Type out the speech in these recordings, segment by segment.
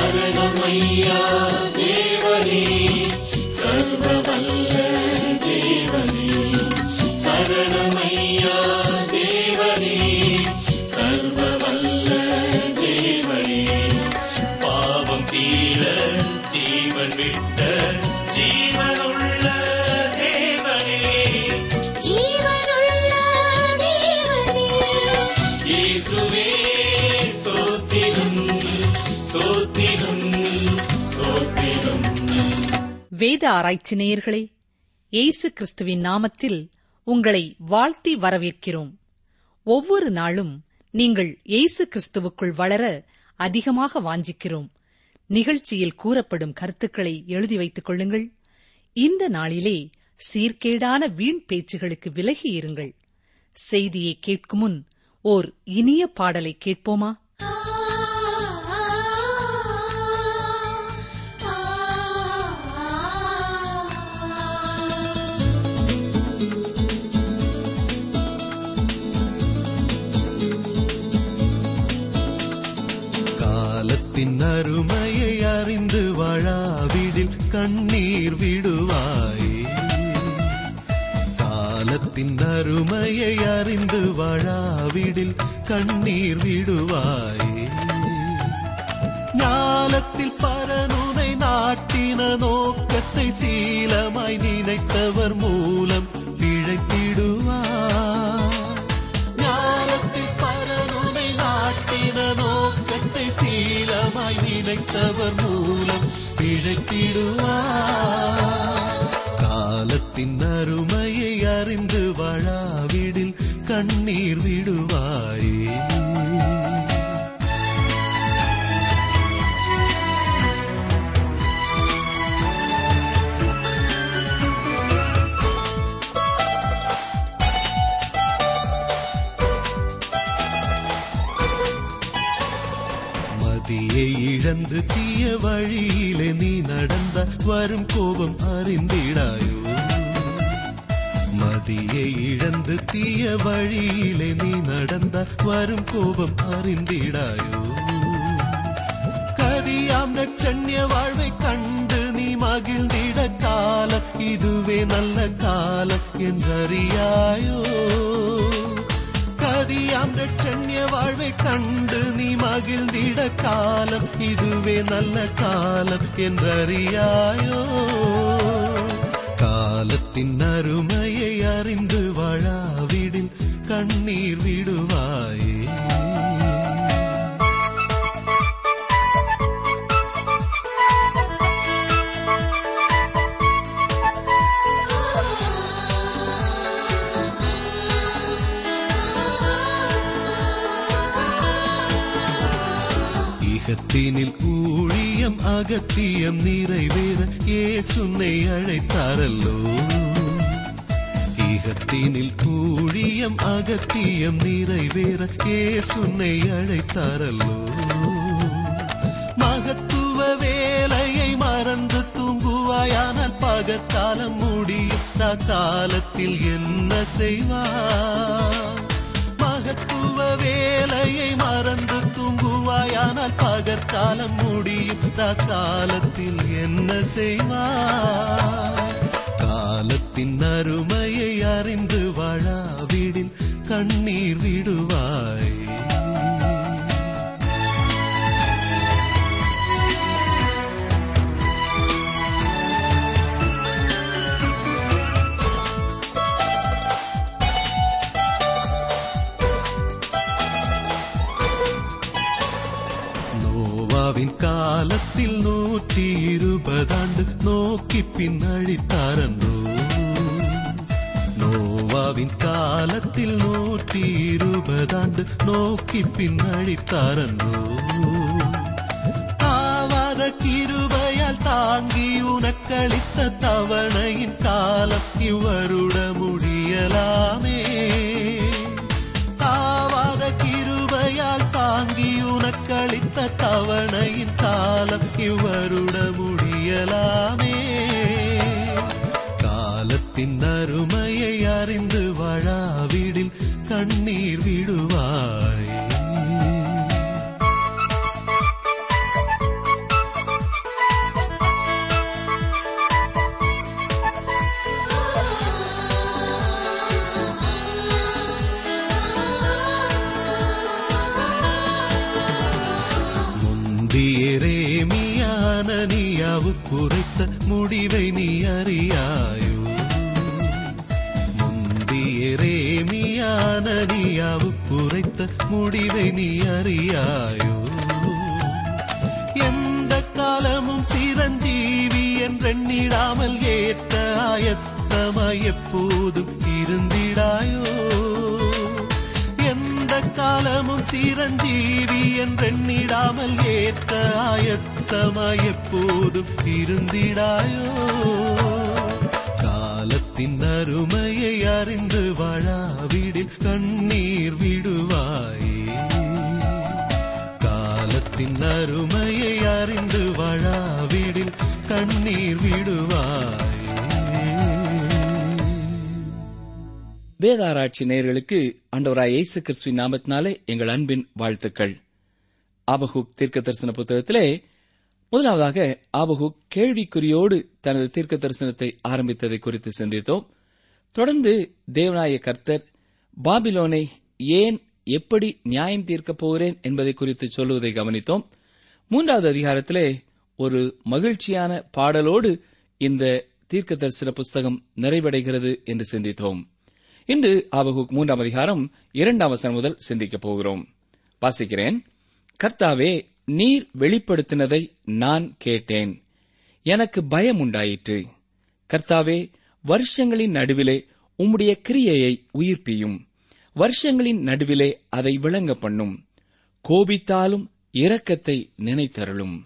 சரணமையா தேவனே, சர்வவல்ல தேவனே. சரணமையா தேவனே, சர்வவல்ல தேவனே. பாவம் தீர ஜீவன் விட்ட ஜீவனுள்ள தேவனே, ஜீவனுள்ள தேவனே. இயேசுவே ஸ்தோத்திரம், ஸ்தோத்திரம், ஸ்தோத்திரம். வேத ஆராய்ச்சி நேயர்களே, இயேசு கிறிஸ்துவின் நாமத்தில் உங்களை வாழ்த்தி வரவேற்கிறோம். ஒவ்வொரு நாளும் நீங்கள் இயேசு கிறிஸ்துவுக்குள் வளர அதிகமாக வாஞ்சிக்கிறோம். நிகழ்ச்சியில் கூறப்படும் கருத்துக்களை எழுதி வைத்துக் கொள்ளுங்கள். இந்த நாளிலே சீர்கேடான வீண் பேச்சுகளுக்கு விலகி இருங்கள். செய்தியை கேட்கும் முன் ஓர் இனிய பாடலை கேட்போமா? காலத்தின் அருமையை அறிந்து வாழாவிடில் கண்ணீர் விடுவாயே. காலத்தின் அருமையை அறிந்து வாழாவிடில் கண்ணீர் விடுவாயே. ஞானத்தில் பரனுனை நாட்டின நோக்கத்தை சீலமாய் நினைத்தவர் மூலம் பிழைத்திடுவார். ஞானத்தில் பரனுனை நாட்டின நோக்கத்தை சீலமாய் நினைத்தவர் மூலம் பிழைத்திடுவார். காலத்தின் அருமையை அறிந்து வாழாவிடில் கண்ணீர் விடுவாயே. மதியை இழந்து தீய வழியிலே நீ நடந்த வரும் கோபம் அறிந்திடாயோ. மதியை இழந்து தீய வழியிலே நீ நடந்த வரும் கோபம் அறிந்திடாயோ. கதியாம் நற்சன்ய வாழ்வை கண்டு நீ மகிழ்ந்திட காலம் இதுவே நல்ல காலம் என்றறியாயோ. கதியாம் நற்சன்ய வாழ்வை கண்டு நீ மகிழ்ந்திட காலம் இதுவே நல்ல காலம் என்றறியாயோ. காலத்தின் அருமையை அறிந்து வாழாவிடில் கண்ணீர் விடுவாயே. இகத்தினில் ஊழியம் அகத்தியம் நிறைவேற இயேசுனை அழைத்தாரல்லோ. இகத்தினில் ஊழியம் அகத்தியம் நிறைவேற இயேசுனை அழைத்தாரல்லோ. மகத்துவ வேலையை மறந்து தூங்குவாயானால் பகற்காலம் முடியும் காலத்தில் என்ன செய்வார்? மகத்துவ வேலையை மறந்து தூங்குவாயானால் பகற்காலம் முடியும் காலத்தில் என்ன செய்வார்? காலத்தின் அருமையை அறிந்து வாழாவிடில் கண்ணீர் விடுவாய். காலத்தில் 120 ஆண்டு நோக்கி பின்னழித்தாரன்றோ. நோவாவின் காலத்தில் 120 ஆண்டு நோக்கி பின்னழித்தாரன்றோ. ஆவாத கிருபையால் தாங்கி உனக்களித்த தவணையின் காலம் இவ்வருட முடியலாமே. ஆவாத கிருபையால் தாங்கி உனக்களித்த தவணையின் காலம் இவ்வருட முடியலாமே. காலத்தின் அருமையை அறிந்து வாழாவிடில் கண்ணீர் விடுவாய். முந்தியரேமியானனியாவுக்குரைத்த முடிவை நீ அறியாயோ? முந்தியரேமியானனியாவுக்குரைத்த முடிவை நீ அறியாயோ? எந்த காலமும் சிரஞ்சீவி என்றெண்ணிடாமல் ஏற்ற ஆயத்தமாய் எப்போதும் இருந்திடாயோ? எந்த காலமும் சிரஞ்சீவி என்றெண்ணிடாமல் ஏற்ற ஆயத்தமாய் எப்போதும் இருந்திடாயோ? காலத்தின் அருமையை அறிந்து வாழாவிடில் கண்ணீர் விடுவாயே. காலத்தின் அருமையை அறிந்து வாழாவிடில் கண்ணீர் விடுவாயே. வேதாராய்ச்சி நேயர்களுக்கு ஆண்டவராய் இயேசு கிறிஸ்துவின் நாமத்தினாலே எங்கள் அன்பின் வாழ்த்துக்கள். ஆபகுக் தீர்க்க தரிசன புத்தகத்திலே முதலாவதாக ஆபகுக் கேள்விக்குறியோடு தனது தீர்க்க தரிசனத்தை ஆரம்பித்ததை குறித்து சிந்தித்தோம். தொடர்ந்து தேவனாய கர்த்தர் பாபிலோனை ஏன் எப்படி நியாயம் தீர்க்கப் போகிறேன் என்பதை குறித்து சொல்லுவதை கவனித்தோம். 3வது அதிகாரத்திலே ஒரு மகிழ்ச்சியான பாடலோடு இந்த தீர்க்க தரிசன புஸ்தகம் நிறைவடைகிறது என்று சிந்தித்தோம். இன்று ஆபகுக் 3ஆம் அதிகாரம் 2ஆம் வசனம் முதல் சிந்திக்கப் போகிறோம். வாசிக்கிறேன். கர்த்தாவே, நீர் வெளிப்படுத்தினதை நான் கேட்டேன், எனக்கு பயம் உண்டாயிற்று. கர்த்தாவே, வருஷங்களின் நடுவிலே உம்முடைய கிரியையை உயிர்ப்பியும், வருஷங்களின் நடுவிலே அதை விளங்க பண்ணும், கோபித்தாலும் இரக்கத்தை நினைத்தருளும்.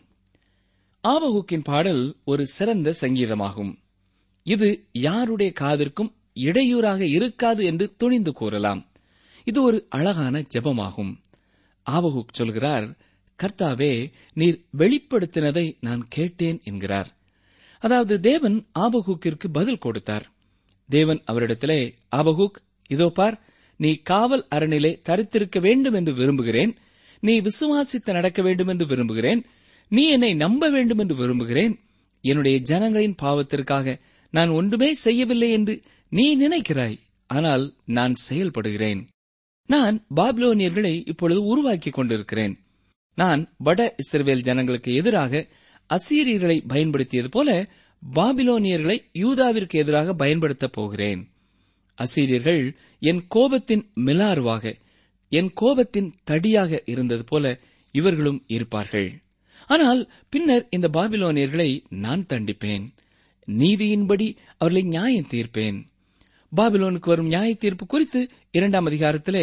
ஆபகுக்கின் பாடல் ஒரு சிறந்த சங்கீதமாகும். இது யாருடைய காதிற்கும் இடையூறாக இருக்காது என்று துணிந்து கூறலாம். இது ஒரு அழகான ஜெபமாகும். ஆபகுக் சொல்கிறார், கர்த்தாவே, நீர் வெளிப்படுத்தினதை நான் கேட்டேன் என்கிறார். அதாவது தேவன் ஆபகுக்கிற்கு பதில் கொடுத்தார். தேவன் அவரிடத்திலே, ஆபகுக், இதோ பார், நீ காவல் அரணிலே தரித்திருக்க வேண்டும் என்று விரும்புகிறேன், நீ விசுவாசித்து நடக்க வேண்டும் என்று விரும்புகிறேன், நீ என்னை நம்ப வேண்டும் என்று விரும்புகிறேன். என்னுடைய ஜனங்களின் பாவத்திற்காக நான் ஒன்றுமே செய்யவில்லை என்று நீ நினைக்கிறாய், ஆனால் நான் செயல்படுகிறேன். நான் பாபிலோனியர்களை இப்பொழுது உருவாக்கிக் கொண்டிருக்கிறேன். நான் வட இஸ்ரவேல் ஜனங்களுக்கு எதிராக அசீரியர்களை பயன்படுத்தியது போல பாபிலோனியர்களை யூதாவிற்கு எதிராக பயன்படுத்தப் போகிறேன். அசீரியர்கள் என் கோபத்தின் மிலாறுவாக, என் கோபத்தின் தடியாக இருந்தது போல இவர்களும் இருப்பார்கள். ஆனால் பின்னர் இந்த பாபிலோனியர்களை நான் தண்டிப்பேன், நீதியின்படி அவர்களை நியாயம் தீர்ப்பேன். பாபிலோனுக்கு வரும் நியாய தீர்ப்பு குறித்து 2ஆம் அதிகாரத்திலே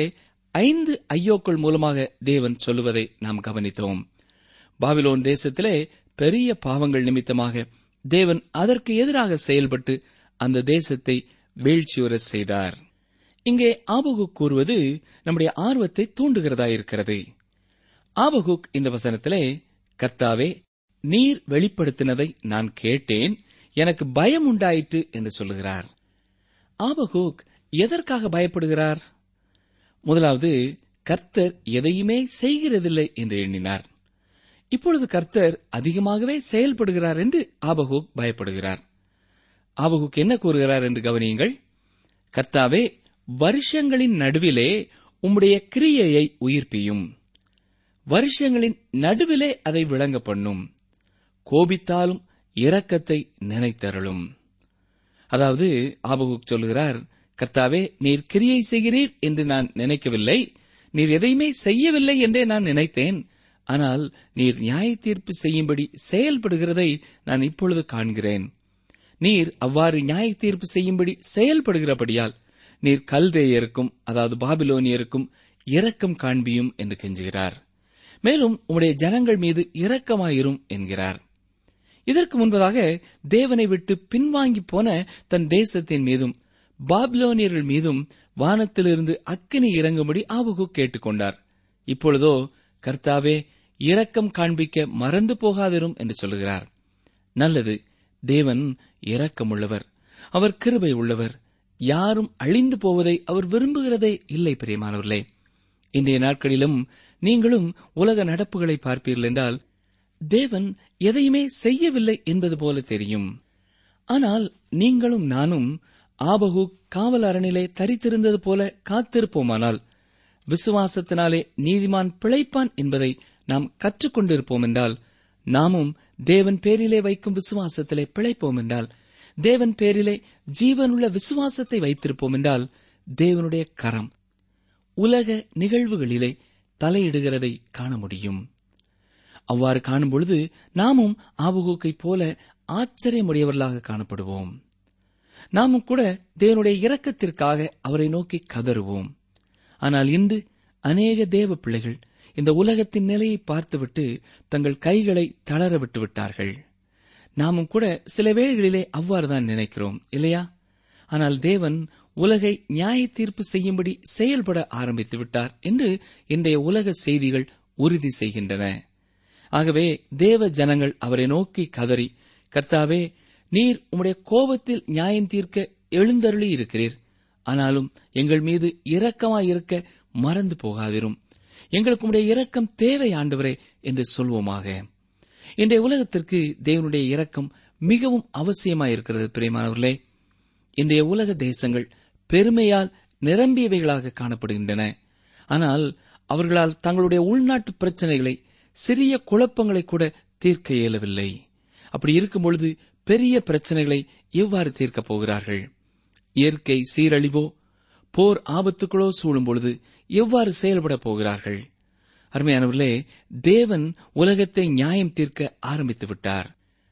5 ஐயோக்கள் மூலமாக தேவன் சொல்லுவதை நாம் கவனித்தோம். பாபிலோன் தேசத்திலே பெரிய பாவங்கள் நிமித்தமாக தேவன் அதற்கு எதிராக செயல்பட்டு அந்த தேசத்தை வீழ்ச்சியுற செய்தார். இங்கே ஆபகுக் கூறுவது நம்முடைய ஆர்வத்தை தூண்டுகிறதாயிருக்கிறது. ஆபகுக் இந்த வசனத்திலே, கர்த்தாவே, நீர் வெளிப்படுத்தினதை நான் கேட்டேன், எனக்கு பயம் உண்டாயிற்று என்று சொல்லுகிறார். ஆபகுக் எதற்காக பயப்படுகிறார்? முதலாவது, கர்த்தர் எதையுமே செய்கிறதில்லை என்று எண்ணினார். இப்பொழுது கர்த்தர் அதிகமாகவே செயல்படுகிறார் என்று ஆபகுக் பயப்படுகிறார். ஆபகுக் என்ன கூறுகிறார் என்று கவனியுங்கள். கர்த்தாவே, வருஷங்களின் நடுவிலே உம்முடைய கிரியையை உயிர்ப்பியும், வருஷங்களின் நடுவிலே அதை விளங்க பண்ணும், கோபித்தாலும் இரக்கத்தை நினைத்தருளும். அதாவது ஆபகுக் சொல்கிறார், கர்த்தாவே, நீர் கிரியை செய்கிறீர் என்று நான் நினைக்கவில்லை, நீர் எதையுமே செய்யவில்லை என்றே நான் நினைத்தேன். ஆனால் நீர் நியாய தீர்ப்பு செய்யும்படி செயல்படுகிறதை நான் இப்பொழுது காண்கிறேன். நீர் அவ்வாறு நியாய தீர்ப்பு செய்யும்படி செயல்படுகிறபடியால் நீர் கல்தேயருக்கும், அதாவது பாபிலோனியருக்கும் இரக்கம் காண்பியும் என்று கெஞ்சுகிறார். மேலும் உம்முடைய ஜனங்கள் மீது இரக்கமாயிரும் என்கிறார். இதற்கு முன்பதாக தேவனை விட்டு பின்வாங்கி போன தன் தேசத்தின் மீதும் பாபிலோனியர்கள் மீதும் வானத்திலிருந்து அக்கினி இறங்கும்படி ஆபகுக் கேட்டுக்கொண்டார். இப்பொழுதோ, கர்த்தாவே, இரக்கம் காண்பிக்க மறந்து போகாதிரும் என்று சொல்லுகிறார். நல்லது, தேவன் இரக்கமுள்ளவர், அவர் கிருபை உள்ளவர், யாரும் அழிந்து போவதை அவர் விரும்புகிறதே இல்லை. பிரியமானவர்களே, இன்றைய நாட்களிலும் நீங்களும் உலக நடப்புகளை பார்ப்பீர்கள் என்றால் தேவன் எதையுமே செய்யவில்லை என்பது போல தெரியும். ஆனால் நீங்களும் நானும் ஆபகுக் காவல் அரணிலே தரித்திருந்தது போல காத்திருப்போமானால் விசுவாசத்தினாலே நீதிமான் பிழைப்பான் என்பதை நாம் கற்றுக்கொண்டிருப்போம் என்றால், நாமும் தேவன் பேரிலே வைக்கும் விசுவாசத்திலே பிழைப்போம் என்றால், தேவன் பேரிலே ஜீவனுள்ள விசுவாசத்தை வைத்திருப்போம் என்றால், தேவனுடைய கரம் உலக நிகழ்வுகளிலே தலையிடுகிறதை காண முடியும். அவ்வாறு காணும்பொழுது நாமும் ஆபகூக்கைப் போல ஆச்சரியமுடையவர்களாக காணப்படுவோம். நாமும் கூட தேவனுடைய இரக்கத்திற்காக அவரை நோக்கி கதறுவோம். ஆனால் இன்று அநேக தேவ பிள்ளைகள் இந்த உலகத்தின் நிலையை பார்த்துவிட்டு தங்கள் கைகளை தளர விட்டு விட்டார்கள். நாமும் கூட சில வேளைகளிலே அவ்வாறுதான் நினைக்கிறோம், இல்லையா? ஆனால் தேவன் உலகை நியாய தீர்ப்பு செய்யும்படி செயல்பட ஆரம்பித்து விட்டார் என்று இன்றைய உலக செய்திகள் உறுதி செய்கின்றன. ஆகவே தேவ ஜனங்கள் அவரை நோக்கி கதறி, கர்த்தாவே, நீர் உம்முடைய கோபத்தில் நியாயம் தீர்க்க எழுந்தருளி இருக்கிறீர். ஆனாலும் எங்கள் மீது இரக்கமாயிருக்க மறந்து போகாதிரும். எங்களுக்கு உம்முடைய இரக்கம் தேவை ஆண்டவரே என்று சொல்வோமாக. இன்றைய உலகத்திற்கு தேவனுடைய இரக்கம் மிகவும் அவசியமாயிருக்கிறது. பிரியமானவர்களே, இன்றைய உலக தேசங்கள் பெருமையால் நிரம்பியவைகளாக காணப்படுகின்றன. ஆனால் அவர்களால் தங்களுடைய உள்நாட்டு பிரச்சனைகளை, சிறிய குழப்பங்களை கூட தீர்க்க இயலவில்லை. அப்படி இருக்கும்பொழுது பெரிய பிரச்சனைகளை எவ்வாறு தீர்க்கப் போகிறார்கள்? இயற்கை சீரழிவோ போர் ஆபத்துக்களோ சூழும் பொழுது எவ்வாறு செயல்படப் போகிறார்கள்? அருமையானவர்களே, தேவன் உலகத்தை நியாயம் தீர்க்க ஆரம்பித்து விட்டார்.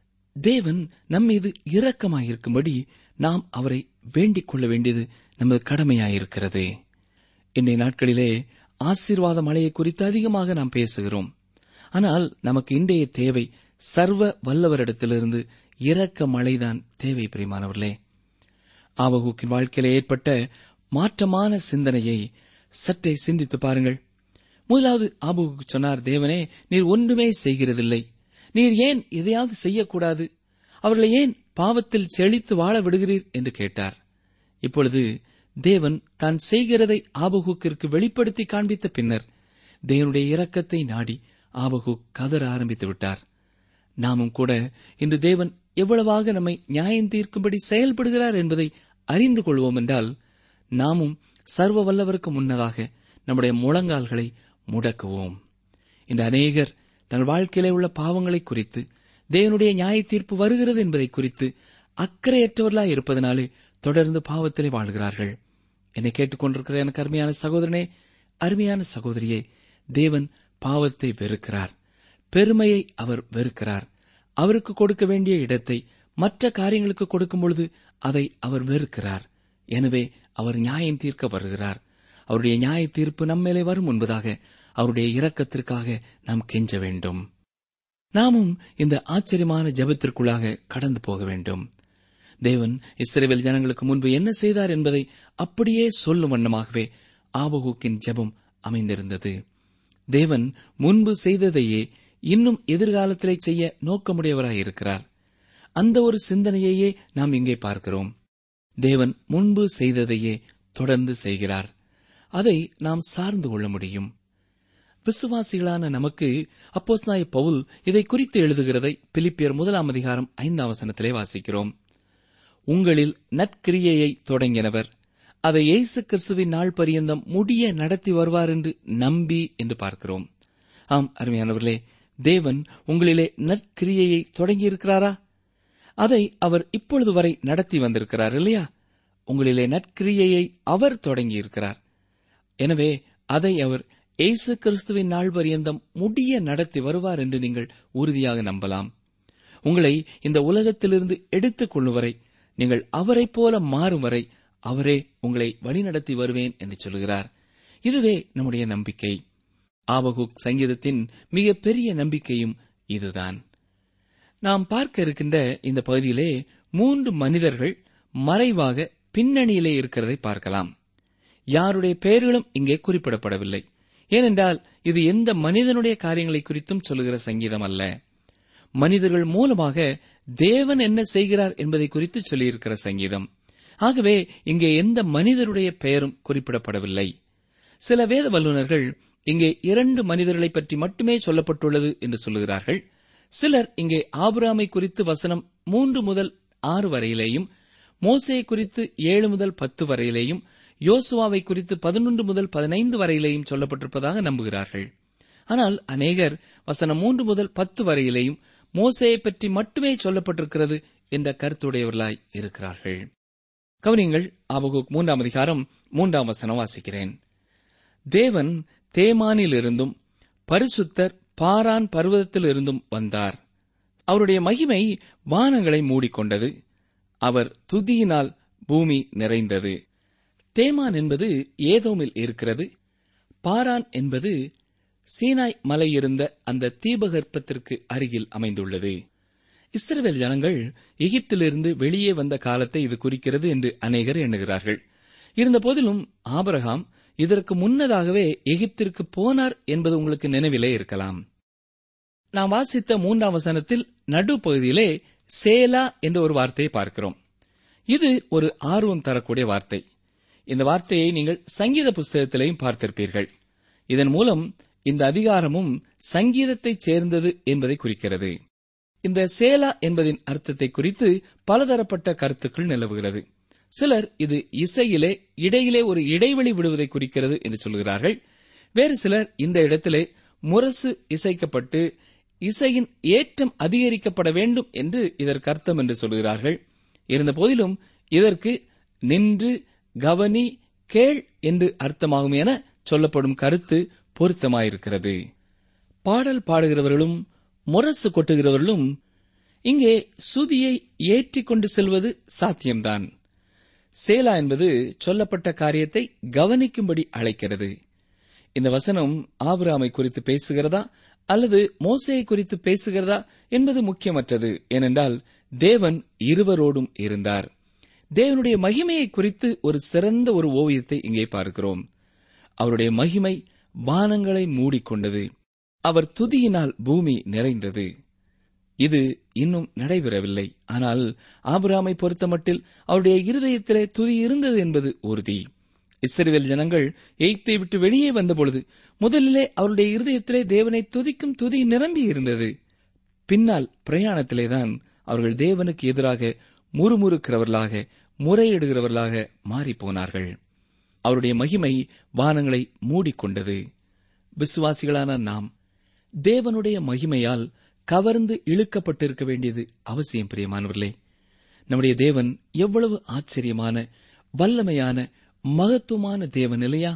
தேவன் நம்மீது இரக்கமாயிருக்கும்படி நாம் அவரை வேண்டிக் கொள்ள வேண்டியது நமது கடமையாயிருக்கிறது. இன்றைய நாட்களிலே ஆசீர்வாத மழையை குறித்து அதிகமாக நாம் பேசுகிறோம். ஆனால் நமக்கு இன்றைய தேவை சர்வ வல்லவரிடத்திலிருந்து இரக்க மழைதான் தேவை. பிரியமானவர்களே, ஆபகூக்கின் வாழ்க்கையிலே ஏற்பட்ட மாற்றமான சிந்தனையை சற்றே சிந்தித்து பாருங்கள். முதலாவது ஆபகூக்கு சொன்னார், தேவனே, நீர் ஒன்றுமே செய்கிறதில்லை. நீர் ஏன் எதையாவது செய்யக்கூடாது? அவர்களை ஏன் பாவத்தில் செழித்து வாழ விடுகிறீர் என்று கேட்டார். இப்பொழுது தேவன் தான் செய்கிறதை ஆபகூக்கிற்கு வெளிப்படுத்தி காண்பித்த பின்னர் தேவனுடைய இரக்கத்தை நாடி ஆபகூக் கதற ஆரம்பித்து விட்டார். நாமும் கூட இன்று தேவன் எவ்வளவாக நம்மை நியாயம் தீர்க்கும்படி செயல்படுகிறார் என்பதை அறிந்து கொள்வோம் என்றால், நாமும் சர்வ வல்லவருக்கு முன்னதாக நம்முடைய முழங்கால்களை முடக்குவோம். இன்று அநேகர் தங்கள் வாழ்க்கையிலே உள்ள பாவங்களை குறித்து, தேவனுடைய நியாய தீர்ப்பு வருகிறது என்பதை குறித்து அக்கறையற்றவர்களாய் இருப்பதனாலே தொடர்ந்து பாவத்திலே வாழ்கிறார்கள். என்னை கேட்டுக்கொண்டிருக்கிற எனக்கு அருமையான சகோதரனே, அருமையான சகோதரியே, தேவன் பாவத்தை வெறுக்கிறார். பெருமையை அவர் வெறுக்கிறார். அவருக்கு கொடுக்க வேண்டிய இடத்தை மற்ற காரியங்களுக்கு கொடுக்கும் பொழுது அதை அவர் வெறுக்கிறார். எனவே அவர் நியாயம் தீர்க்க வருகிறார். அவருடைய நியாய தீர்ப்பு நம்மேலே வரும் முன்பதாக அவருடைய இரக்கத்திற்காக நாம் கெஞ்ச வேண்டும். நாமும் இந்த ஆச்சரியமான ஜெபத்திற்குள்ளாக கடந்து போக வேண்டும். தேவன் இஸ்ரவேல் ஜனங்களுக்கு முன்பு என்ன செய்தார் என்பதை அப்படியே சொல்லும் வண்ணமாகவே ஆபகூக்கின் ஜெபம் அமைந்திருந்தது. தேவன் முன்பு செய்ததையே இன்னும் எதிர்காலத்திலே செய்ய நோக்கமுடையவராயிருக்கிறார். அந்த ஒரு சிந்தனையையே நாம் இங்கே பார்க்கிறோம். தேவன் முன்பு செய்ததையே தொடர்ந்து செய்கிறார். அதை நாம் சார்ந்து கொள்ள முடியும். விசுவாசிகளான நமக்கு அப்போஸ்தலனாகிய பவுல் இதை குறித்து எழுதுகிறதை பிலிப்பியர் 1:5 வாசிக்கிறோம். உங்களில் நற்கிரியையை தொடங்கினவர் அதை இயேசு கிறிஸ்துவின் நாள் பரியந்தம் முடிய நடத்தி வருவார் என்று நம்பி என்று பார்க்கிறோம். ஆம் அருமையானவர்களே, தேவன் உங்களிலே நற்கிரியையை தொடங்கியிருக்கிறாரா? அதை அவர் இப்பொழுது வரை நடத்தி வந்திருக்கிறார் இல்லையா? உங்களிலே நற்கிரியையை அவர் தொடங்கியிருக்கிறார். எனவே அதை அவர் இயேசு கிறிஸ்துவின் நாள் பரியந்தம் முடிய நடத்தி வருவார் என்று நீங்கள் உறுதியாக நம்பலாம். உங்களை இந்த உலகத்திலிருந்து எடுத்துக் கொள்ளும் வரை, நீங்கள் அவரைப் போல மாறும் வரை அவரே உங்களை வழிநடத்தி வருவேன் என்று சொல்கிறார். இதுவே நம்முடைய நம்பிக்கை. ஆபகூக் சங்கீதத்தின் மிகப்பெரிய நம்பிக்கையும் இதுதான். நாம் பார்க்க இருக்கின்ற இந்த பகுதியிலே 3 மனிதர்கள் மறைவாக பின்னணியிலே இருக்கிறதை பார்க்கலாம். யாருடைய பெயர்களும் இங்கே குறிப்பிடப்படவில்லை. ஏனென்றால் இது எந்த மனிதனுடைய காரியங்களை குறித்தும் சொல்லுகிற சங்கீதம் அல்ல. மனிதர்கள் மூலமாக தேவன் என்ன செய்கிறார் என்பதை குறித்து சொல்லியிருக்கிற சங்கீதம். ஆகவே இங்கே எந்த மனிதருடைய பெயரும் குறிப்பிடப்படவில்லை. சில வேத வல்லுநர்கள் இங்கே 2 மனிதர்களை பற்றி மட்டுமே சொல்லப்பட்டுள்ளது என்று சொல்லுகிறார்கள். சிலர் இங்கே ஆபிரகாமை குறித்து வசனம் 3 முதல் 6 வரையிலேயும், மோசேயை குறித்து 7 முதல் 10 வரையிலேயும், யோசுவாவை குறித்து 11 முதல் 15 வரையிலேயும் சொல்லப்பட்டிருப்பதாக நம்புகிறார்கள். ஆனால் அநேகர் வசனம் 3 முதல் 10 வரையிலேயும் மோசேயை பற்றி மட்டுமே சொல்லப்பட்டிருக்கிறது என்ற கருத்துடையவர்களாய் இருக்கிறார்கள். கவனியங்கள், ஆபகுக் 3ஆம் அதிகாரம் 3ஆம் வசனம் வாசிக்கிறேன். தேவன் தேமானிலிருந்தும் பரிசுத்தர் பாரான் பர்வதத்திலிருந்தும் வந்தார். அவருடைய மகிமை வானங்களை மூடிக்கொண்டது. அவர் துதியினால் பூமி நிறைந்தது. தேமான் என்பது ஏதோமில் இருக்கிறது. பாரான் என்பது சீனாய் மலை இருந்த அந்த தீபகற்பத்திற்கு அருகில் அமைந்துள்ளது. இஸ்ரவேல் ஜனங்கள் எகிப்திலிருந்து வெளியே வந்த காலத்தை இது குறிக்கிறது என்று அநேகர் எண்ணுகிறார்கள். இருந்தபோதிலும் ஆபிரகாம் இதற்கு முன்னதாகவே எகிப்திற்கு போனார் என்பது உங்களுக்கு நினைவிலே இருக்கலாம். நாம் வாசித்த 3ஆம் வசனத்தில் நடுப்பகுதியிலே சேலா என்ற ஒரு வார்த்தையை பார்க்கிறோம். இது ஒரு ஆர்வம் தரக்கூடிய வார்த்தை. இந்த வார்த்தையை நீங்கள் சங்கீத புஸ்தகத்திலேயும் பார்த்திருப்பீர்கள். இதன் மூலம் இந்த அதிகாரமும் சங்கீதத்தைச் சேர்ந்தது என்பதை குறிக்கிறது. இந்த சேலா என்பதின் அர்த்தத்தை குறித்து பலதரப்பட்ட கருத்துக்கள் நிலவுகிறது. சிலர் இது இசையிலே இடையிலே ஒரு இடைவெளி விடுவதை குறிக்கிறது என்று சொல்கிறார்கள். வேறு சிலர் இந்த இடத்திலே முரசு இசைக்கப்பட்டு இசையின் ஏற்றம் அதிகரிக்கப்பட வேண்டும் என்று இதற்கு அர்த்தம் என்று சொல்கிறார்கள். இருந்தபோதிலும் இதற்கு நின்று, கவனி, கேள் என்று அர்த்தமாகும் என சொல்லப்படும் கருத்து பொருத்தமாயிருக்கிறது. பாடல் பாடுகிறவர்களும் முரசு கொட்டுகிறவர்களும் இங்கே சுதியை ஏற்றிக்கொண்டு செல்வது சாத்தியம்தான். சேலா என்பது சொல்லப்பட்ட காரியத்தை கவனிக்கும்படி அழைக்கிறது. இந்த வசனம் ஆபிரகாமை குறித்து பேசுகிறதா அல்லது மோசேயை குறித்து பேசுகிறதா என்பது முக்கியமற்றது. ஏனென்றால் தேவன் இருவரோடும் இருந்தார். தேவனுடைய மகிமையை குறித்து ஒரு சிறந்த ஒரு ஓவியத்தை இங்கே பார்க்கிறோம். அவருடைய மகிமை வானங்களை மூடிக்கொண்டது. அவர் துதியினால் பூமி நிறைந்தது. இது இன்னும் நடைபெறவில்லை. ஆனால் ஆபிரகாமை பொறுத்தமட்டில் அவருடைய இருதயத்திலே துதி இருந்தது என்பது உறுதி. இஸ்ரவேல் ஜனங்கள் எகிப்தை விட்டு வெளியே வந்தபொழுது முதலிலே அவருடைய இருதயத்திலே தேவனை துதிக்கும் துதி நிரம்பி இருந்தது. பின்னால் பிரயாணத்திலேதான் அவர்கள் தேவனுக்கு எதிராக முறுமுறுக்கிறவர்களாக, முறையிடுகிறவர்களாக மாறிப்போனார்கள். அவருடைய மகிமை வானங்களை மூடிக்கொண்டது. விசுவாசிகளான நாம் தேவனுடைய மகிமையால் கவர்ந்து இழுக்கப்பட்டிருக்க வேண்டியது அவசியம். பிரியமானவர்களே, நம்முடைய தேவன் எவ்வளவு ஆச்சரியமான, வல்லமையான, மகத்துவமான தேவன் இல்லையா?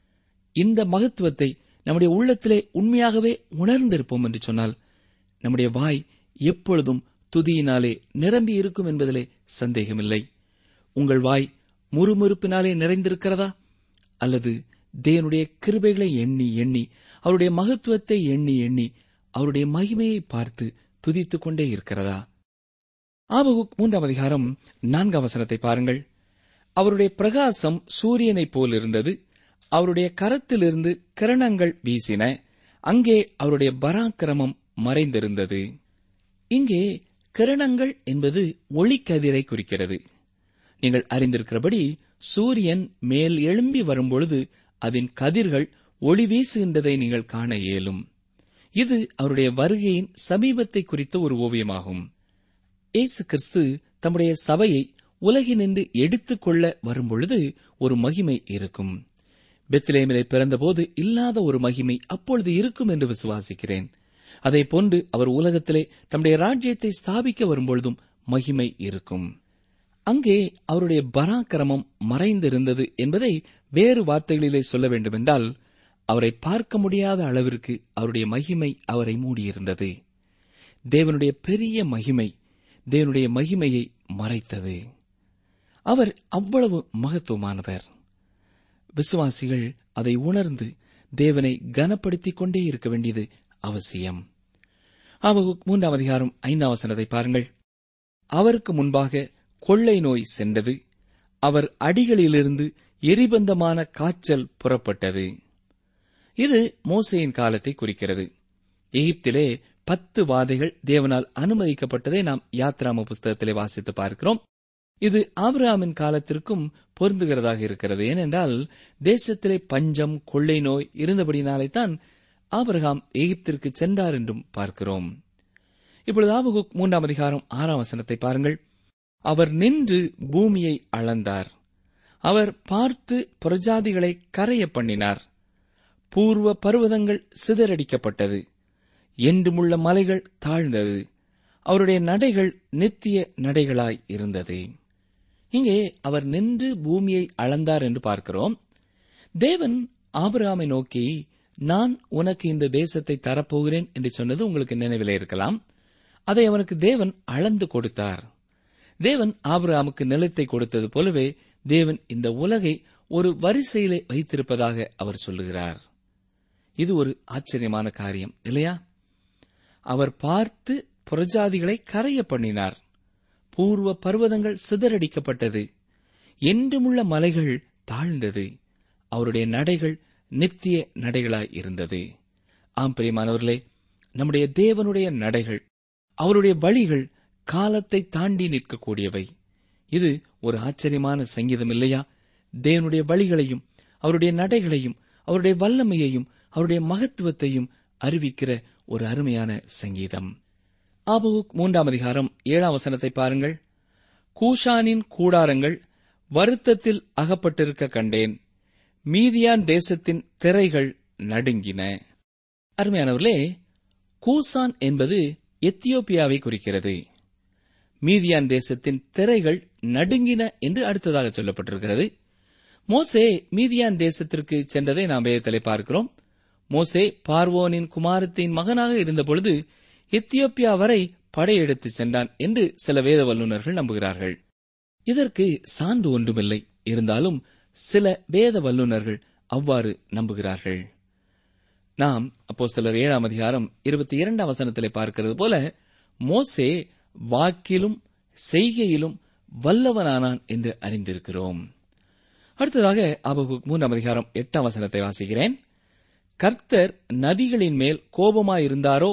இந்த மகத்துவத்தை நம்முடைய உள்ளத்திலே உண்மையாகவே உணர்ந்திருப்போம் என்று சொன்னால் நம்முடைய வாய் எப்பொழுதும் துதியினாலே நிரம்பி இருக்கும் என்பதிலே சந்தேகமில்லை. உங்கள் வாய் முறுமுறுப்பினாலே நிறைந்திருக்கிறதா? அல்லது தேவனுடைய கிருபைகளை எண்ணி எண்ணி, அவருடைய மகத்துவத்தை எண்ணி எண்ணி, அவருடைய மகிமையை பார்த்து துதித்துக் கொண்டே இருக்கிறதா? ஆபகுக் 3ஆம் அதிகாரம் 4ஆம் வசனத்தை பாருங்கள். அவருடைய பிரகாசம் சூரியனைப் போல் இருந்தது. அவருடைய கரத்திலிருந்து கிரணங்கள் வீசின. அங்கே அவருடைய பராக்கிரமம் மறைந்திருந்தது. இங்கே கிரணங்கள் என்பது ஒளிக்கதிரை குறிக்கிறது. நீங்கள் அறிந்திருக்கிறபடி சூரியன் மேல் எழும்பி வரும்பொழுது அதன் கதிர்கள் ஒளி வீசுகின்றதை நீங்கள் காண இயலும். இது அவருடைய வருகையின் சமீபத்தை குறித்த ஒரு ஓவியமாகும். இயேசு கிறிஸ்து தம்முடைய சபையை உலகினின்று எடுத்துக் கொள்ள வரும்பொழுது ஒரு மகிமை இருக்கும். பெத்லெகேமிலே பிறந்தபோது இல்லாத ஒரு மகிமை அப்பொழுது இருக்கும் என்று விசுவாசிக்கிறேன். அதேபோன்று அவர் உலகத்திலே தம்முடைய ராஜ்யத்தை ஸ்தாபிக்க வரும்பொழுதும் மகிமை இருக்கும். அங்கே அவருடைய பராக்கிரமம் மறைந்திருந்தது என்பதை வேறு வார்த்தைகளிலே சொல்ல வேண்டுமென்றால், அவரை பார்க்க முடியாத அளவிற்கு அவருடைய மகிமை அவரை மூடியிருந்தது. தேவனுடைய பெரிய மகிமை தேவனுடைய மகிமையை மறைத்தது. அவர் அவ்வளவு மகத்துவமானவர். விசுவாசிகள் அதை உணர்ந்து தேவனை கனப்படுத்திக் கொண்டே இருக்க வேண்டியது அவசியம். ஆபகுக் 3ஆம் அதிகாரம் 5ஆம் வசனத்தை பாருங்கள். அவருக்கு முன்பாக கொள்ளை நோய் சென்றது. அவர் அடிகளிலிருந்து எரிபந்தமான காய்ச்சல் புறப்பட்டது. இது மோசேயின் காலத்தை குறிக்கிறது. எகிப்திலே 10 வாதைகள் தேவனால் அனுமதிக்கப்பட்டதை நாம் யாத்ராம புஸ்தகத்திலே வாசித்து பார்க்கிறோம். இது ஆபிரகாமின் காலத்திற்கும் பொருந்துகிறதாக இருக்கிறது. ஏனென்றால் தேசத்திலே பஞ்சம், கொள்ளை நோய் இருந்தபடினாலேதான் ஆபிரகாம் எகிப்திற்கு சென்றார் என்றும் பார்க்கிறோம். இப்பொழுது ஆபகுக் 3ஆம் அதிகாரம் 6ஆம் வசனத்தை பாருங்கள். அவர் நின்று பூமியை அளந்தார். அவர் பார்த்து பிரஜாதிகளை கரைய பண்ணினார். பூர்வ பர்வதங்கள் சிதறடிக்கப்பட்டது, என்றுமுள்ள மலைகள் தாழ்ந்தது, அவருடைய நடைகள் நித்திய நடைகளாய் இருந்தது. இங்கே அவர் நின்று பூமியை அளந்தார் என்று பார்க்கிறோம். தேவன் ஆபிரகாமை நோக்கி, நான் உனக்கு இந்த தேசத்தை தரப்போகிறேன் என்று சொன்னது உங்களுக்கு நினைவிலே இருக்கலாம். அதை அவனுக்கு தேவன் அளந்து கொடுத்தார். தேவன் ஆபிரகாமுக்கு நிலத்தை கொடுத்தது போலவே தேவன் இந்த உலகை ஒரு வரிசையிலே வைத்திருப்பதாக அவர் சொல்லுகிறார். இது ஒரு ஆச்சரியமான காரியம் இல்லையா? அவர் பார்த்து புறஜாதிகளை கரைய பண்ணினார். பூர்வ பர்வதங்கள் சிதறடிக்கப்பட்டது, என்றுமுள்ள மலைகள் தாழ்ந்தது, அவருடைய நடைகள் நித்திய நடைகளாய் இருந்தது. ஆம் பிரியமானவர்களே, நம்முடைய தேவனுடைய நடைகள், அவருடைய வழிகள் காலத்தை தாண்டி நிற்கக்கூடியவை. இது ஒரு ஆச்சரியமான சங்கீதம் இல்லையா? தேவனுடைய வழிகளையும் அவருடைய நடைகளையும் அவருடைய வல்லமையையும் அவருடைய மகத்துவத்தையும் அறிவிக்கிற ஒரு அருமையான சங்கீதம். ஆபகுக் 3ஆம் அதிகாரம் 7ஆம் வசனத்தை பாருங்கள். கூஷானின் கூடாரங்கள் வருத்தத்தில் அகப்பட்டிருக்க கண்டேன், மீதியான் தேசத்தின் திரைகள் நடுங்கின. அருமையானவர்களே, கூசான் என்பது எத்தியோப்பியாவை குறிக்கிறது. மீதியான் தேசத்தின் திரைகள் நடுங்கின என்று அடுத்ததாக சொல்லப்பட்டிருக்கிறது. மோசே மீதியான் தேசத்திற்கு சென்றதை நாம் வேதத்திலே பார்க்கிறோம். மோசே பார்வோனின் குமாரத்தின் மகனாக இருந்தபொழுது எத்தியோப்பியா வரை படையெடுத்து சென்றான் என்று சில வேத வல்லுநர்கள் நம்புகிறார்கள். இதற்கு சான்று ஒன்றுமில்லை. இருந்தாலும் சில வேத வல்லுநர்கள் அவ்வாறு நம்புகிறார்கள். நாம் அப்போஸ்தலர் 7ஆம் அதிகாரம் 22ஆம் வசனத்திலே பார்க்கிறது போல, மோசே வாக்கிலும் செய்கையிலும் வல்லவனானான் என்று அறிந்திருக்கிறோம். அடுத்ததாக ஆபகுக் 3ஆம் அதிகாரம் 8ஆம் வசனத்தை வாசிக்கிறேன். கர்த்தர் நதிகளின் மேல் கோபமாயிருந்தாரோ?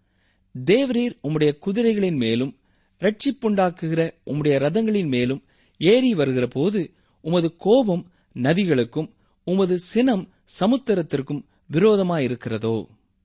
தேவரீர் உம்முடைய குதிரைகளின் மேலும் இரட்சிப்புண்டாக்குகிற உம்முடைய ரதங்களின் மேலும் ஏறி வருகிற போது உமது கோபம் நதிகளுக்கும் உமது சினம் சமுத்திரத்திற்கும் விரோதமாயிருக்கிறதோ?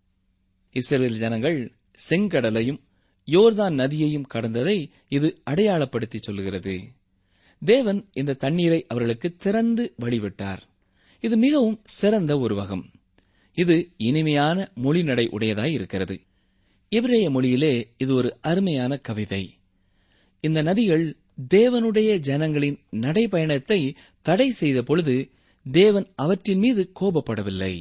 இஸ்ரவேல் ஜனங்கள் செங்கடலையும் யோர்தான் நதியையும் கடந்ததை இது அடையாளப்படுத்தி சொல்லுகிறது. தேவன் இந்த தண்ணீரை அவர்களுக்கு திறந்து வழிவிட்டார். இது மிகவும் சிறந்த உருவகம். இது இனிமையான மொழிநடை உடையதாய் இருக்கிறது. எபிரேய மொழியிலே இது ஒரு அருமையான கவிதை. இந்த நதிகள் தேவனுடைய ஜனங்களின் நடைபயணத்தை தடை செய்த பொழுது தேவன் அவற்றின் மீது கோபப்படவில்லை.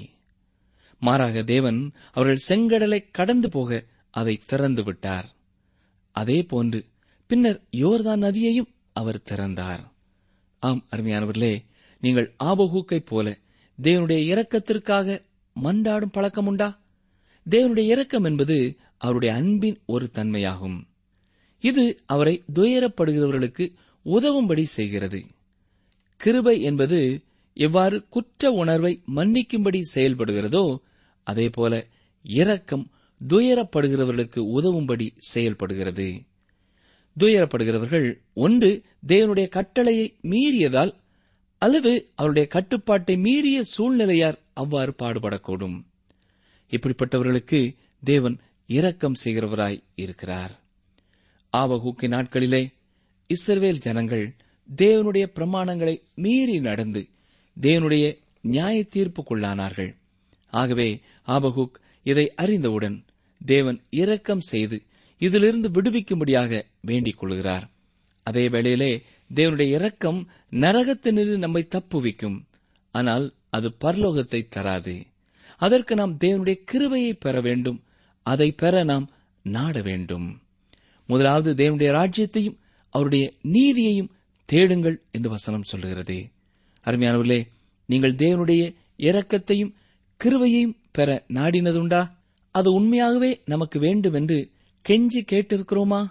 மாறாக தேவன் அவர்கள் செங்கடலை கடந்து போக அதை திறந்து விட்டார். அதேபோன்று பின்னர் யோர்தான் நதியையும் அவர் திறந்தார். ஆம் அருமையானவர்களே, நீங்கள் ஆபகூக்கைப் போல தேவனுடைய இரக்கத்திற்காக மன்றாடும் பழக்கம் உண்டா? தேவனுடைய இரக்கம் என்பது அவருடைய அன்பின் ஒரு தன்மையாகும். இது அவரை துயரப்படுகிறவர்களுக்கு உதவும்படி செய்கிறது. கிருபை என்பது எவ்வாறு குற்ற உணர்வை மன்னிக்கும்படி செயல்படுகிறதோ, அதேபோல இரக்கம் துயரப்படுகிறவர்களுக்கு உதவும்படி செயல்படுகிறது. துயரப்படுகிறவர்கள் ஒன்று தேவனுடைய கட்டளையை மீறியதால் அல்லது அவருடைய கட்டுப்பாட்டை மீறிய சூழ்நிலையார் அவ்வாறு பாடுபடக்கூடும். இப்படிப்பட்டவர்களுக்கு தேவன் இரக்கம் செய்கிறவராய் இருக்கிறார். ஆபகூக்கின் நாட்களிலே இஸ்ரவேல் ஜனங்கள் தேவனுடைய பிரமாணங்களை மீறி நடந்து தேவனுடைய நியாய தீர்ப்புக்குள்ளானார்கள். ஆகவே ஆபகூக் இதை அறிந்தவுடன் தேவன் இரக்கம் செய்து இதிலிருந்து விடுவிக்கும்படியாக வேண்டிக் கொள்கிறார். அதே வேளையிலே தேவனுடைய இரக்கம் நரகத்தினின்று நம்மை தப்புவிக்கும். ஆனால் அது பரலோகத்தை தராது. அதற்கு நாம் தேவனுடைய கிருபையை பெற வேண்டும். அதை பெற நாம் நாட வேண்டும். முதலாவது தேவனுடைய ராஜ்யத்தையும் அவருடைய நீதியையும் தேடுங்கள் என்று வசனம் சொல்லுகிறது. அருமையானவர்களே, நீங்கள் தேவனுடைய இரக்கத்தையும் கிருபையையும் பெற நாடினதுண்டா? அது உண்மையாகவே நமக்கு வேண்டும் என்று கெஞ்சி கேட்டிருக்கிறோமா?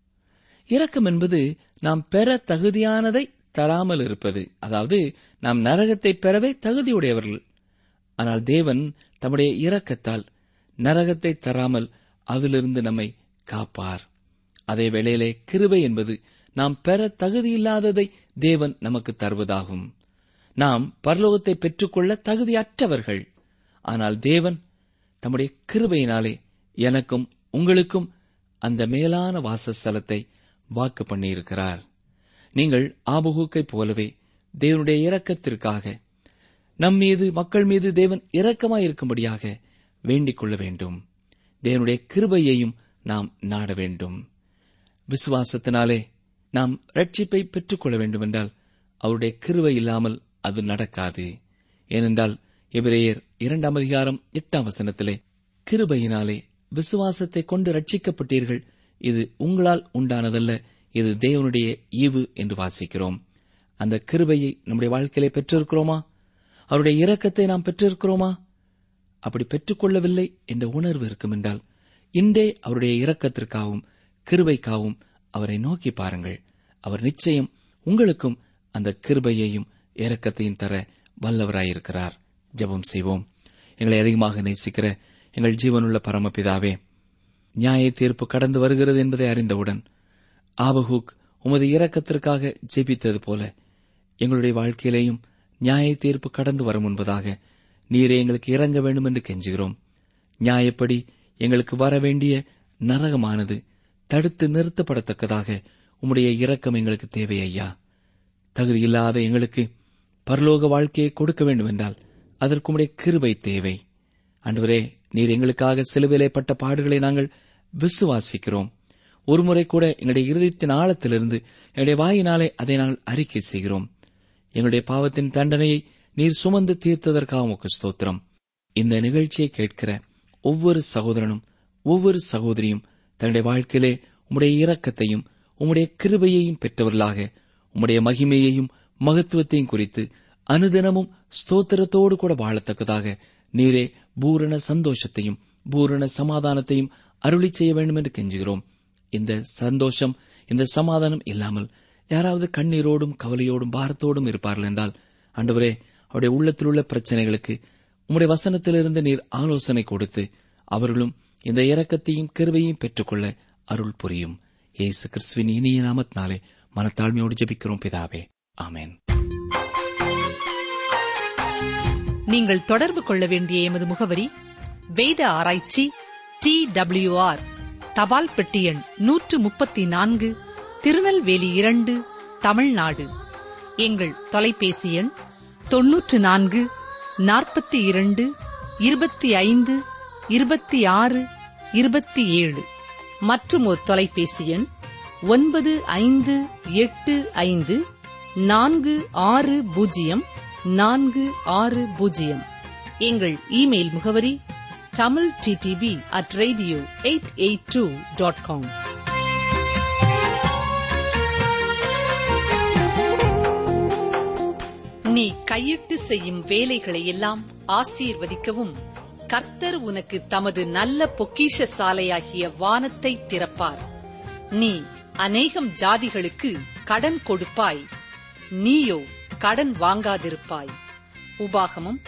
இரக்கம் என்பது நாம் பெற தகுதியானதை தராமல் இருப்பது. அதாவது நாம் நரகத்தை பெறவே தகுதியுடையவர்கள். ஆனால் தேவன் தம்முடைய இரக்கத்தால் நரகத்தை தராமல் அதிலிருந்து நம்மை காப்பார். அதே வேளையிலே கிருபை என்பது நாம் பெற தகுதியில்லாததை தேவன் நமக்கு தருவதாகும். நாம் பரலோகத்தை பெற்றுக்கொள்ள தகுதியற்றவர்கள். ஆனால் தேவன் தம்முடைய கிருபையினாலே எனக்கும் உங்களுக்கும் அந்த மேலான வாசஸ்தலத்தை வாக்கு பண்ணியிருக்கிறார். நீங்கள் ஆபகூக்கைப் போலவே தேவனுடைய இரக்கத்திற்காக நம் மீது, மக்கள் மீது தேவன் இரக்கமாயிருக்கும்படியாக வேண்டிக் கொள்ள வேண்டும். தேவனுடைய கிருபையையும் நாம் நாட வேண்டும். விசுவாசத்தினாலே நாம் ரட்சிப்பை பெற்றுக் கொள்ள வேண்டுமென்றால் அவருடைய கிருபை இல்லாமல் அது நடக்காது. ஏனென்றால் எபிரேயர் 2:8 கிருபையினாலே விசுவாசத்தை கொண்டு ரட்சிக்கப்பட்டீர்கள், இது உங்களால் உண்டானதல்ல, இது தேவனுடைய ஈவு என்று வாசிக்கிறோம். அந்த கிருபையை நம்முடைய வாழ்க்கையிலே பெற்றிருக்கிறோமா? அவருடைய இரக்கத்தை நாம் பெற்றிருக்கிறோமா? அப்படி பெற்றுக்கொள்ளவில்லை என்ற உணர்வு இருக்கும் என்றால் இன்றே அவருடைய இரக்கத்திற்காகவும் கிருபைக்காகவும் அவரை நோக்கி பாருங்கள். அவர் நிச்சயம் உங்களுக்கும் அந்த கிருபையையும் இரக்கத்தையும் தர வல்லவராயிருக்கிறார். ஜெபம் செய்வோம். எங்களை அதிகமாக நேசிக்கிற எங்கள் ஜீவனுள்ள பரமபிதாவே, நியாய தீர்ப்பு கடந்து வருகிறது என்பதை அறிந்தவுடன் ஆபகூக் உமது இரக்கத்திற்காக ஜெபித்தது போல எங்களுடைய வாழ்க்கையிலேயும் நியாய தீர்ப்பு கடந்து வரும் முன்பதாக நீரே எங்களுக்கு இறங்க வேண்டும் என்று கெஞ்சுகிறோம். நியாயப்படி எங்களுக்கு வர வேண்டிய நரகமானது தடுத்து நிறுத்தப்படத்தக்கதாக உம்முடைய இரக்கம் எங்களுக்கு தேவை ஐயா. தகுதியில்லாத எங்களுக்கு பரலோக வாழ்க்கையை கொடுக்க வேண்டும் என்றால் அதற்கு உம்முடைய கிருபை தேவை. ஆண்டவரே, நீர் எங்களுக்காக சிலுவையிலே பட்ட பாடுகளை நாங்கள் விசுவாசிக்கிறோம். ஒருமுறை கூட எங்களுடைய இருதயத்தின் ஆழத்திலிருந்து எங்களுடைய வாயினாலே அதை நாங்கள் அறிக்கை செய்கிறோம். எங்களுடைய பாவத்தின் தண்டனையை நீர் சுமந்து தீர்த்ததற்காக உமக்கு ஸ்தோத்திரம். இந்த நிகழ்ச்சியை கேட்கிற ஒவ்வொரு சகோதரனும் ஒவ்வொரு சகோதரியும் தன்னுடைய வாழ்க்கையிலே உம்முடைய இரக்கத்தையும் உம்முடைய கிருபையையும் பெற்றவர்களாக உம்முடைய மகிமையையும் மகத்துவத்தையும் குறித்து அனுதினமும் ஸ்தோத்திரத்தோடு கூட வாழத்தக்கதாக நீரே பூரண சந்தோஷத்தையும் பூரண சமாதானத்தையும் அருளி செய்ய வேண்டும் என்று கெஞ்சுகிறோம். இந்த சந்தோஷம், இந்த சமாதானம் இல்லாமல் யாராவது கண்ணீரோடும் கவலையோடும் பாரத்தோடும் இருப்பார்கள் என்றால் ஆண்டவரே, அவருடைய உள்ளத்தில் உள்ள பிரச்சனைகளுக்கு உம்முடைய வசனத்திலிருந்து நீர் ஆலோசனை கொடுத்து அவர்களும் இந்த இரக்கத்தையும் கிருபையையும் பெற்றுக்கொள்ள அருள் புரியும். இயேசு கிறிஸ்துவின் இனிய நாமத்தினாலே மனத்தாழ்மையோடு ஜெபிக்கிறோம் பிதாவே, ஆமென். நீங்கள் தொடர்பு கொள்ள வேண்டிய எமது முகவரி: வேத ஆராய்ச்சி, TWR, தபால் பெட்டி எண் 134, திருநெல்வேலி 2, தமிழ்நாடு. எங்கள் தொலைபேசி எண் 94 42 25 26 27 மற்றும் ஒரு தொலைபேசி எண் 9585 460 460. எங்கள் இமெயில் முகவரி tamilttb@radio882.com. நீ கையிட்டு செய்யும் வேலைகளை எல்லாம் ஆசீர்வதிக்கவும் கர்த்தர் உனக்கு தமது நல்ல பொக்கிஷ சாலையாகிய வானத்தை திறப்பார். நீ அநேகம் ஜாதிகளுக்கு கடன் கொடுப்பாய், நீயோ கடன் வாங்காதிருப்பாய். உபாகமம்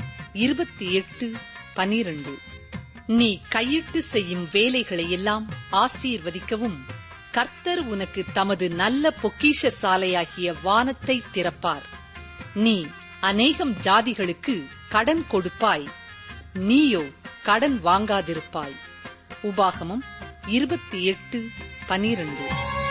28:12. நீ கையிட்டு செய்யும் வேலைகளை எல்லாம் ஆசீர்வதிக்கவும் கர்த்தர் உனக்கு தமது நல்ல பொக்கிஷ சாலையாகிய வானத்தை திறப்பார். நீ அநேகம் ஜாதிகளுக்கு கடன் கொடுப்பாய், நீயோ கடன் வாங்காதிருப்பாய். உபாகமம் 28:12.